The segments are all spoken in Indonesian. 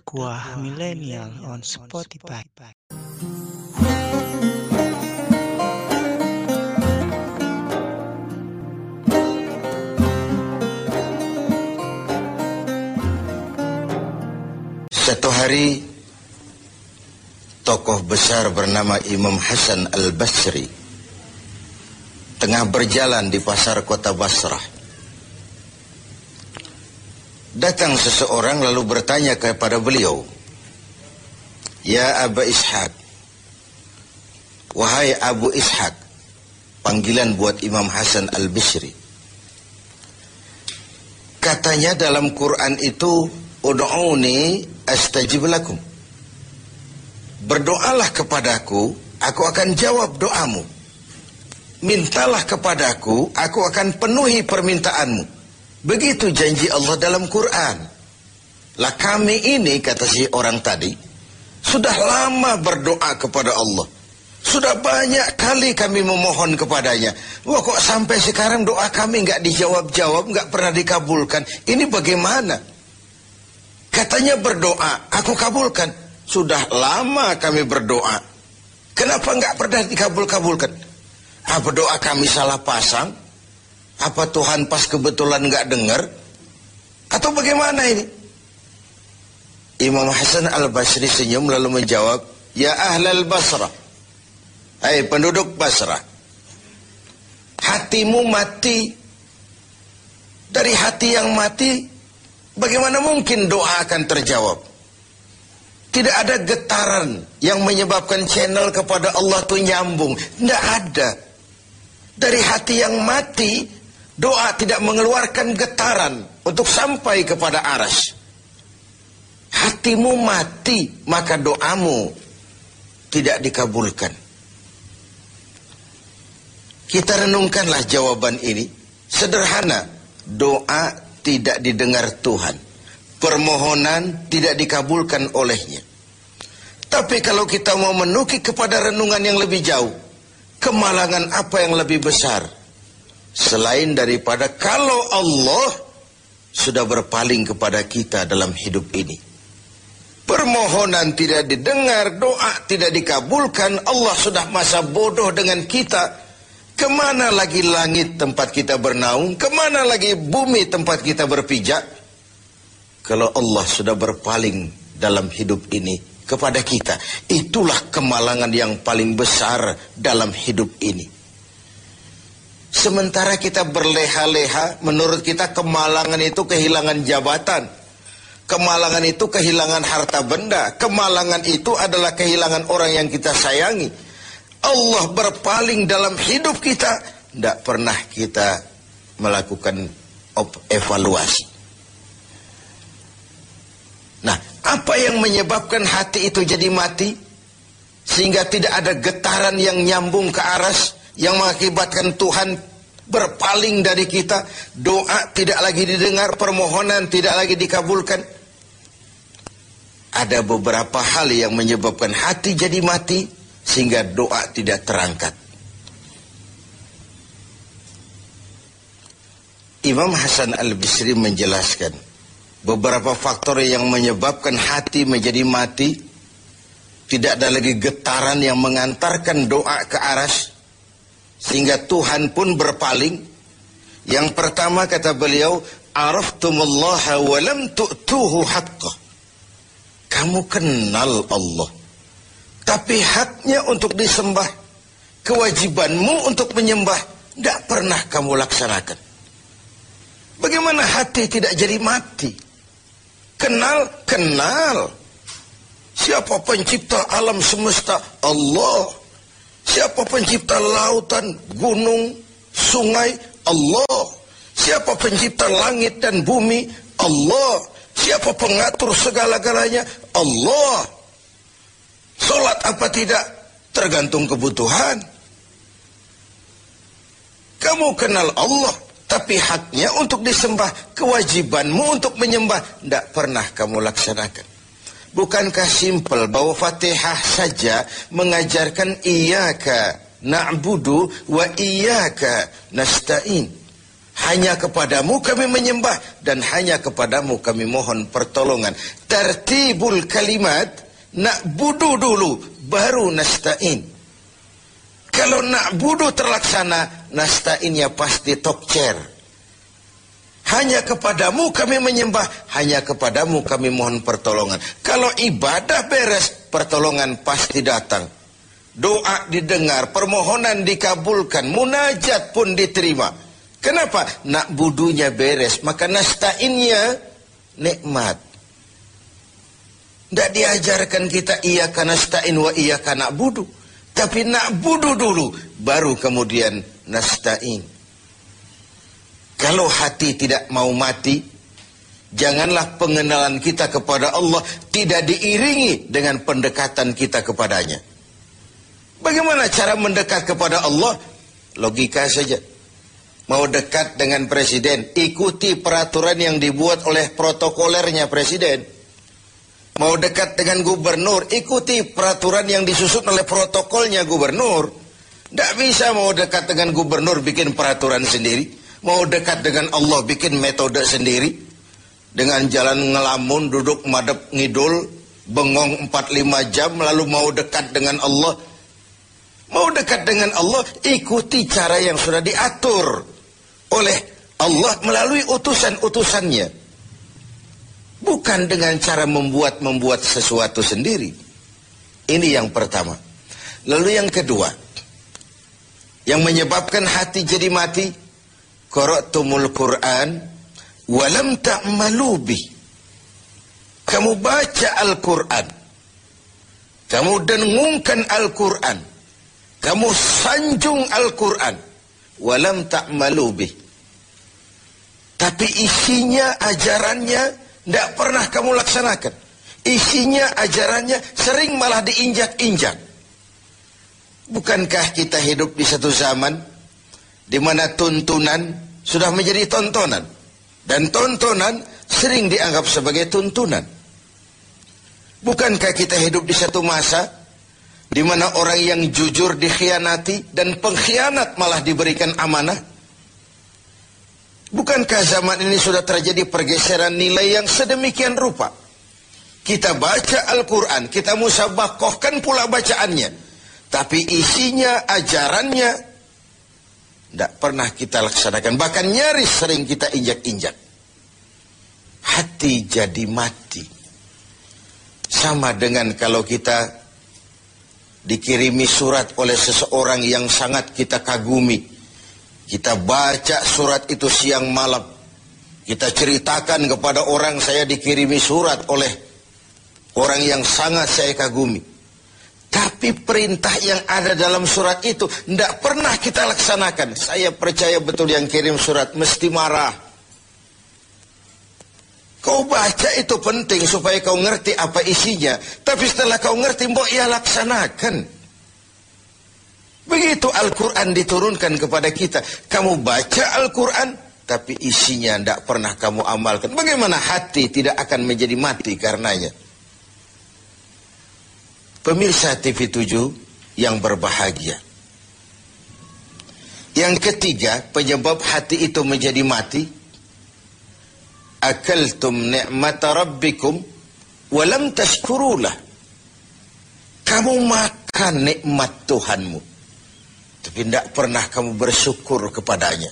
Dakwah Milenial on Spotify. Satu hari, tokoh besar bernama Imam Hasan Al-Basri tengah berjalan di pasar kota Basrah. Datang seseorang lalu bertanya kepada beliau, "Ya Aba Ishaq," wahai Abu Ishaq, panggilan buat Imam Hasan Al-Basri. Katanya dalam Quran itu, "Ud'uni astajib lakum." Berdoalah kepadaku, aku akan jawab doamu. Mintalah kepadaku, aku akan penuhi permintaanmu. Begitu janji Allah dalam Quran. Lah kami ini, kata si orang tadi, sudah lama berdoa kepada Allah. Sudah banyak kali kami memohon kepadanya. Wah, kok sampai sekarang doa kami nggak dijawab-jawab, nggak pernah dikabulkan. Ini bagaimana? Katanya berdoa, aku kabulkan. Sudah lama kami berdoa. Kenapa nggak pernah dikabul-kabulkan? Apa doa kami salah pasang? Apa Tuhan pas kebetulan nggak dengar? Atau bagaimana ini? Imam Hasan Al-Basri senyum lalu menjawab, "Ya ahlal Basrah, hai penduduk Basrah, hatimu mati. Dari hati yang mati, bagaimana mungkin doa akan terjawab? Tidak ada getaran yang menyebabkan channel kepada Allah itu nyambung. Tidak ada. Dari hati yang mati, doa tidak mengeluarkan getaran untuk sampai kepada aras. Hatimu mati, maka doamu tidak dikabulkan." Kita renungkanlah jawaban ini. Sederhana, doa tidak didengar Tuhan. Permohonan tidak dikabulkan olehnya. Tapi kalau kita mau menukik kepada renungan yang lebih jauh, kemalangan apa yang lebih besar selain daripada kalau Allah sudah berpaling kepada kita dalam hidup ini? Permohonan tidak didengar, doa tidak dikabulkan, Allah sudah masa bodoh dengan kita. Kemana lagi langit tempat kita bernaung? Kemana lagi bumi tempat kita berpijak? Kalau Allah sudah berpaling dalam hidup ini kepada kita, itulah kemalangan yang paling besar dalam hidup ini. Sementara kita berleha-leha, menurut kita kemalangan itu kehilangan jabatan, kemalangan itu kehilangan harta benda, kemalangan itu adalah kehilangan orang yang kita sayangi. Allah berpaling dalam hidup kita, tidak pernah kita melakukan evaluasi. Nah, apa yang menyebabkan hati itu jadi mati sehingga tidak ada getaran yang nyambung ke aras, yang mengakibatkan Tuhan berpaling dari kita, doa tidak lagi didengar, permohonan tidak lagi dikabulkan? Ada beberapa hal yang menyebabkan hati jadi mati sehingga doa tidak terangkat. Imam Hasan Al-Basri menjelaskan beberapa faktor yang menyebabkan hati menjadi mati. Tidak ada lagi getaran yang mengantarkan doa ke aras sehingga Tuhan pun berpaling. Yang pertama, kata beliau, "Araftumullaha wa lam tu'tuhu haqqah." Kamu kenal Allah, tapi haknya untuk disembah, kewajibanmu untuk menyembah, tidak pernah kamu laksanakan. Bagaimana hati tidak jadi mati? Kenal. Siapa pencipta alam semesta? Allah. Siapa pencipta lautan, gunung, sungai? Allah. Siapa pencipta langit dan bumi? Allah. Siapa pengatur segala-galanya? Allah. Sholat apa tidak? Tergantung kebutuhan. Kamu kenal Allah, tapi haknya untuk disembah, kewajibanmu untuk menyembah, tidak pernah kamu laksanakan. Bukankah simpel bahwa Fatihah saja mengajarkan iyyaka na'budu wa iyyaka nasta'in? Hanya kepadamu kami menyembah dan hanya kepadamu kami mohon pertolongan. Tertibul kalimat, na'budu dulu baru nasta'in. Kalau na'budu terlaksana, nasta'innya pasti tokcer. Hanya kepadamu kami menyembah, hanya kepadamu kami mohon pertolongan. Kalau ibadah beres, pertolongan pasti datang. Doa didengar, permohonan dikabulkan, munajat pun diterima. Kenapa? Na'budunya beres, maka nasta'innya nikmat. Tidak diajarkan kita iyyaka nasta'in wa iyyaka na'budu. Tapi na'budu dulu, baru kemudian nasta'in. Kalau hati tidak mau mati, janganlah pengenalan kita kepada Allah tidak diiringi dengan pendekatan kita kepadanya. Bagaimana cara mendekat kepada Allah? Logika saja. Mau dekat dengan presiden, ikuti peraturan yang dibuat oleh protokolernya presiden. Mau dekat dengan gubernur, ikuti peraturan yang disusun oleh protokolnya gubernur. Tidak bisa mau dekat dengan gubernur bikin peraturan sendiri. Mau dekat dengan Allah bikin metode sendiri. Dengan jalan ngelamun, duduk madep ngidul, bengong 4-5 jam, lalu mau dekat dengan Allah. Mau dekat dengan Allah, ikuti cara yang sudah diatur oleh Allah melalui utusan-utusannya. Bukan dengan cara membuat sesuatu sendiri. Ini yang pertama. Lalu yang kedua, yang menyebabkan hati jadi mati, qara'tumul Qur'an walam ta'malu bih. Kamu baca Al-Quran, kamu dengungkan Al-Quran, kamu sanjung Al-Quran, walam ta'malu bih. Tapi isinya, ajarannya tidak pernah kamu laksanakan. Isinya, ajarannya sering malah diinjak-injak. Bukankah kita hidup di satu zaman di mana tuntunan sudah menjadi tontonan, dan tontonan sering dianggap sebagai tuntunan? Bukankah kita hidup di satu masa di mana orang yang jujur dikhianati dan pengkhianat malah diberikan amanah? Bukankah zaman ini sudah terjadi pergeseran nilai yang sedemikian rupa? Kita baca Al-Quran, kita musabakohkan pula bacaannya, tapi isinya, ajarannya tidak pernah kita laksanakan. Bahkan nyaris sering kita injak-injak. Hati jadi mati. Sama dengan kalau kita dikirimi surat oleh seseorang yang sangat kita kagumi. Kita baca surat itu siang malam. Kita ceritakan kepada orang, saya dikirimi surat oleh orang yang sangat saya kagumi. Tapi perintah yang ada dalam surat itu tidak pernah kita laksanakan. Saya percaya betul yang kirim surat mesti marah. Kau baca itu penting supaya kau ngerti apa isinya. Tapi setelah kau ngerti, mbok ya laksanakan. Begitu Al-Quran diturunkan kepada kita. Kamu baca Al-Quran, tapi isinya tidak pernah kamu amalkan. Bagaimana hati tidak akan menjadi mati karenanya? Pemirsa TV7 yang berbahagia. Yang ketiga, penyebab hati itu menjadi mati. Akaltum ni'mata rabbikum walam tashkurulah. Kamu makan nikmat Tuhanmu, tapi tidak pernah kamu bersyukur kepadanya.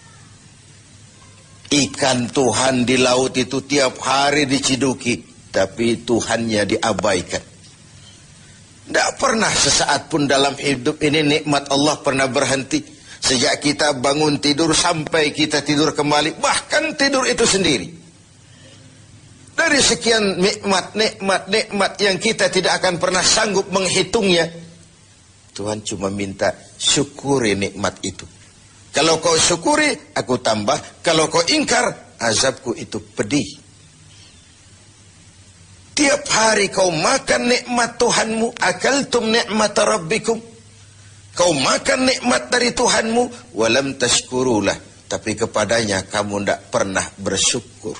Ikan Tuhan di laut itu tiap hari diciduki, tapi Tuhannya diabaikan. Tidak pernah sesaat pun dalam hidup ini nikmat Allah pernah berhenti. Sejak kita bangun tidur sampai kita tidur kembali, bahkan tidur itu sendiri. Dari sekian nikmat yang kita tidak akan pernah sanggup menghitungnya, Tuhan cuma minta syukuri nikmat itu. Kalau kau syukuri, aku tambah. Kalau kau ingkar, azabku itu pedih. Tiap hari kau makan nikmat Tuhanmu, akaltum ni'mata rabbikum. Kau makan nikmat dari Tuhanmu, walam tashkurulah. Tapi kepadanya kamu tidak pernah bersyukur.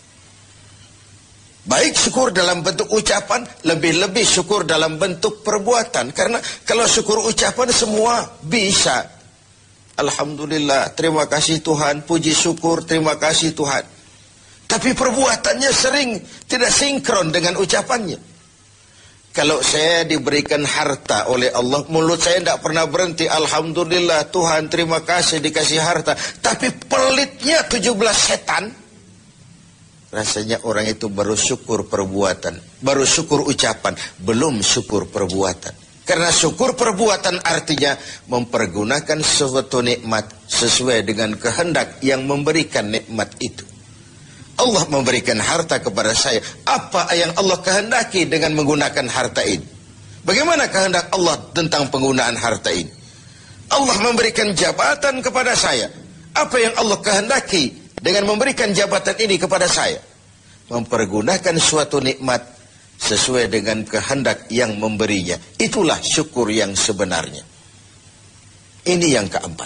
Baik syukur dalam bentuk ucapan, lebih-lebih syukur dalam bentuk perbuatan. Karena kalau syukur ucapan semua bisa. Alhamdulillah, terima kasih Tuhan, puji syukur, terima kasih Tuhan. Tapi perbuatannya sering tidak sinkron dengan ucapannya. Kalau saya diberikan harta oleh Allah, mulut saya tidak pernah berhenti. Alhamdulillah Tuhan, terima kasih dikasih harta. Tapi pelitnya 17 setan. Rasanya orang itu baru syukur perbuatan, baru syukur ucapan, belum syukur perbuatan. Karena syukur perbuatan artinya mempergunakan suatu nikmat sesuai dengan kehendak yang memberikan nikmat itu. Allah memberikan harta kepada saya. Apa yang Allah kehendaki dengan menggunakan harta ini? Bagaimana kehendak Allah tentang penggunaan harta ini? Allah memberikan jabatan kepada saya. Apa yang Allah kehendaki dengan memberikan jabatan ini kepada saya? Mempergunakan suatu nikmat sesuai dengan kehendak yang memberinya. Itulah syukur yang sebenarnya. Ini yang keempat.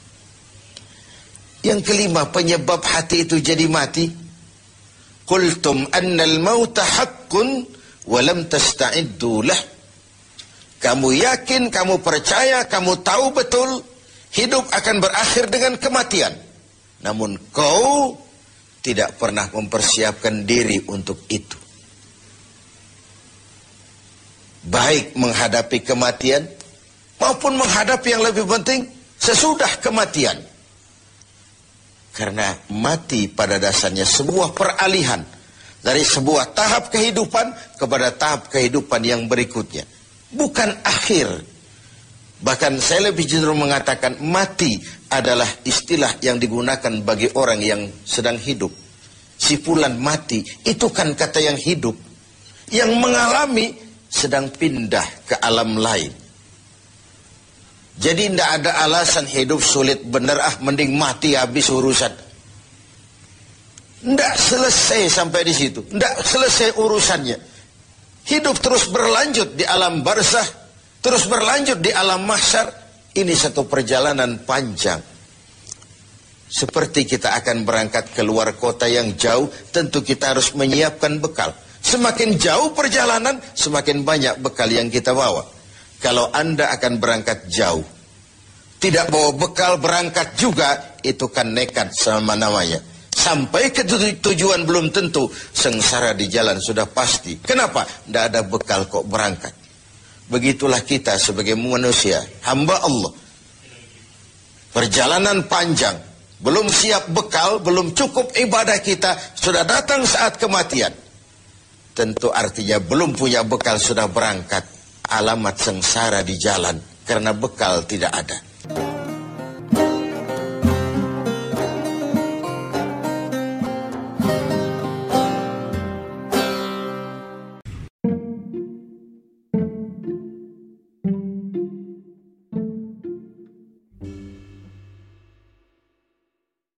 Yang kelima, penyebab hati itu jadi mati. Qultum annal mauta haqqun wa lam tasta'iddu lah. Kamu yakin, kamu percaya, kamu tahu betul hidup akan berakhir dengan kematian. Namun kau tidak pernah mempersiapkan diri untuk itu. Baik menghadapi kematian maupun menghadapi yang lebih penting sesudah kematian. Karena mati pada dasarnya sebuah peralihan dari sebuah tahap kehidupan kepada tahap kehidupan yang berikutnya. Bukan akhir. Bahkan saya lebih cenderung mengatakan mati adalah istilah yang digunakan bagi orang yang sedang hidup. Sipulan mati itu kan kata yang hidup. Yang mengalami sedang pindah ke alam lain. Jadi tidak ada alasan hidup sulit benar, mending mati habis urusan. Tidak selesai sampai di situ. Tidak selesai urusannya. Hidup terus berlanjut di alam barzah, terus berlanjut di alam mahsyar. Ini satu perjalanan panjang. Seperti kita akan berangkat ke luar kota yang jauh, tentu kita harus menyiapkan bekal. Semakin jauh perjalanan, semakin banyak bekal yang kita bawa. Kalau Anda akan berangkat jauh, tidak bawa bekal berangkat juga, itu kan nekat sama namanya. Sampai ke tujuan belum tentu, sengsara di jalan sudah pasti. Kenapa? Tidak ada bekal kok berangkat. Begitulah kita sebagai manusia, hamba Allah. Perjalanan panjang, belum siap bekal, belum cukup ibadah kita, sudah datang saat kematian. Tentu artinya belum punya bekal sudah berangkat. Alamat sengsara di jalan karena bekal tidak ada.